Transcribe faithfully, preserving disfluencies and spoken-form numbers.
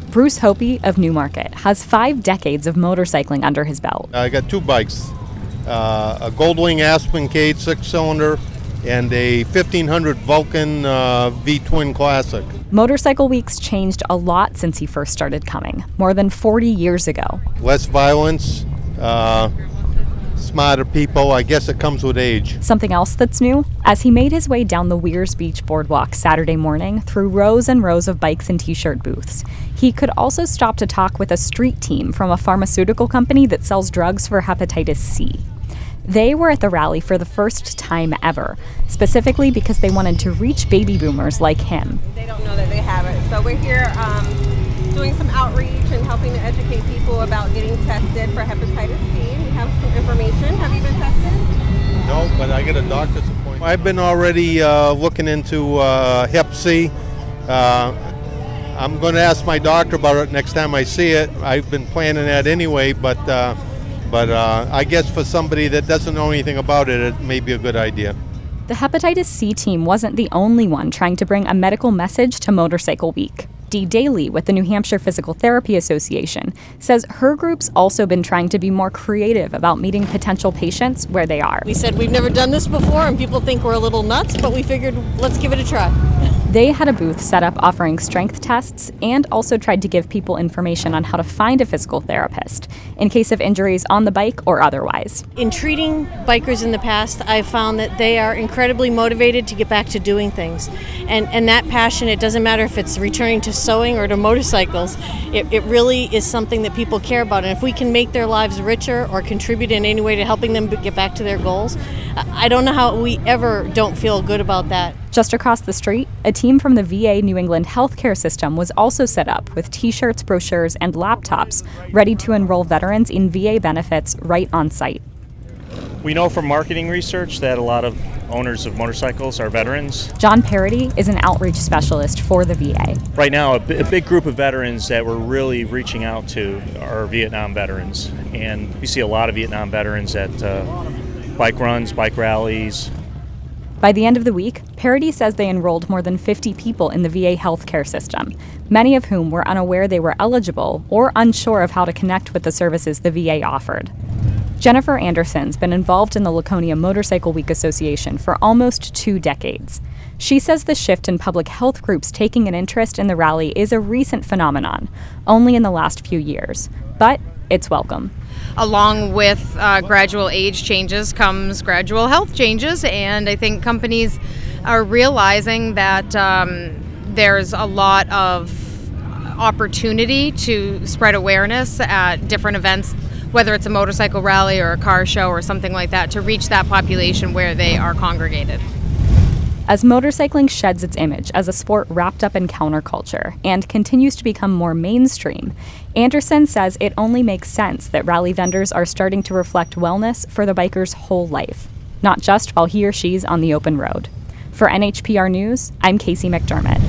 Bruce Hoppe of Newmarket has five decades of motorcycling under his belt. I got two bikes, uh, a Goldwing Aspencade six-cylinder and a fifteen hundred Vulcan uh, V-Twin Classic. Motorcycle Weeks changed a lot since he first started coming, more than forty years ago. Less violence, uh, smarter people. I guess it comes with age. Something else that's new? As he made his way down the Weirs Beach Boardwalk Saturday morning through rows and rows of bikes and t-shirt booths, he could also stop to talk with a street team from a pharmaceutical company that sells drugs for hepatitis C. They were at the rally for the first time ever, specifically because they wanted to reach baby boomers like him. They don't know that they have it. So we're here um, doing some outreach and helping to educate people about getting tested for hepatitis C. We have some information. Have you been tested? No, but I get a doctor's appointment. I've been already uh, looking into uh, Hep C. Uh, I'm going to ask my doctor about it next time I see it. I've been planning that anyway, but uh, but uh, I guess for somebody that doesn't know anything about it, it may be a good idea. The hepatitis C team wasn't the only one trying to bring a medical message to Motorcycle Week. Dee Daly with the New Hampshire Physical Therapy Association says her group's also been trying to be more creative about meeting potential patients where they are. We said we've never done this before and people think we're a little nuts, but we figured let's give it a try. They had a booth set up offering strength tests and also tried to give people information on how to find a physical therapist in case of injuries on the bike or otherwise. In treating bikers in the past, I've found that they are incredibly motivated to get back to doing things. And and that passion, it doesn't matter if it's returning to sewing or to motorcycles, it, it really is something that people care about. And if we can make their lives richer or contribute in any way to helping them get back to their goals, I don't know how we ever don't feel good about that. Just across the street, a team from the V A New England healthcare system was also set up with t-shirts, brochures, and laptops ready to enroll veterans in V A benefits right on site. We know from marketing research that a lot of owners of motorcycles are veterans. John Parody is an outreach specialist for the V A. Right now, a, b- a big group of veterans that we're really reaching out to are Vietnam veterans. And we see a lot of Vietnam veterans at uh, bike runs, bike rallies. By the end of the week, Parody says they enrolled more than fifty people in the V A healthcare system, many of whom were unaware they were eligible or unsure of how to connect with the services the V A offered. Jennifer Anderson's been involved in the Laconia Motorcycle Week Association for almost two decades. She says the shift in public health groups taking an interest in the rally is a recent phenomenon, only in the last few years, but it's welcome. Along with uh, gradual age changes comes gradual health changes, and I think companies are realizing that um, there's a lot of opportunity to spread awareness at different events, whether it's a motorcycle rally or a car show or something like that, to reach that population where they are congregated. As motorcycling sheds its image as a sport wrapped up in counterculture and continues to become more mainstream, Anderson says it only makes sense that rally vendors are starting to reflect wellness for the biker's whole life, not just while he or she's on the open road. For N H P R News, I'm Casey McDermott.